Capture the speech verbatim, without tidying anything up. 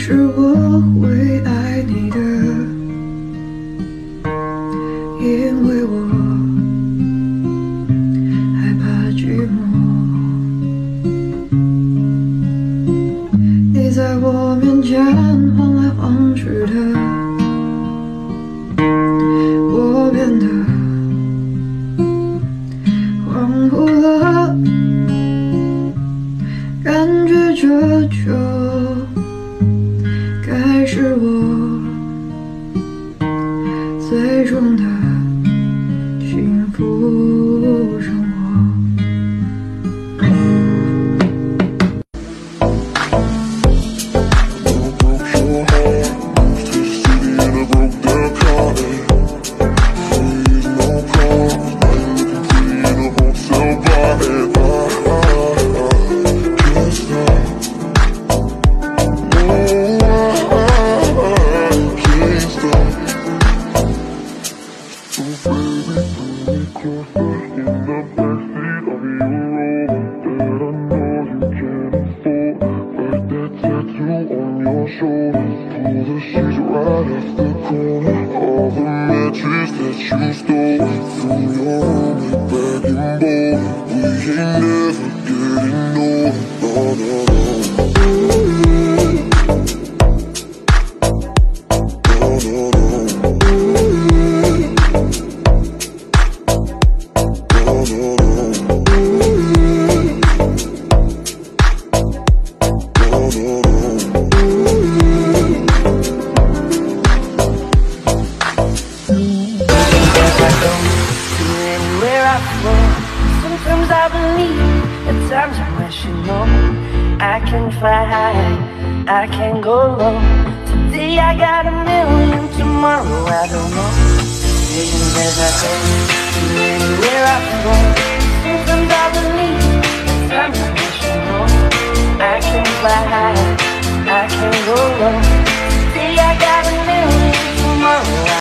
是我会爱你的，因为我害怕寂寞。你在我面前晃来晃去的，我变得恍惚了，感觉这就该是我最终的幸福生活。 Sometimes I believe, at times I wish you know I can fly high, I can go low. Today I got a million, tomorrow I don't know. Visions as I go.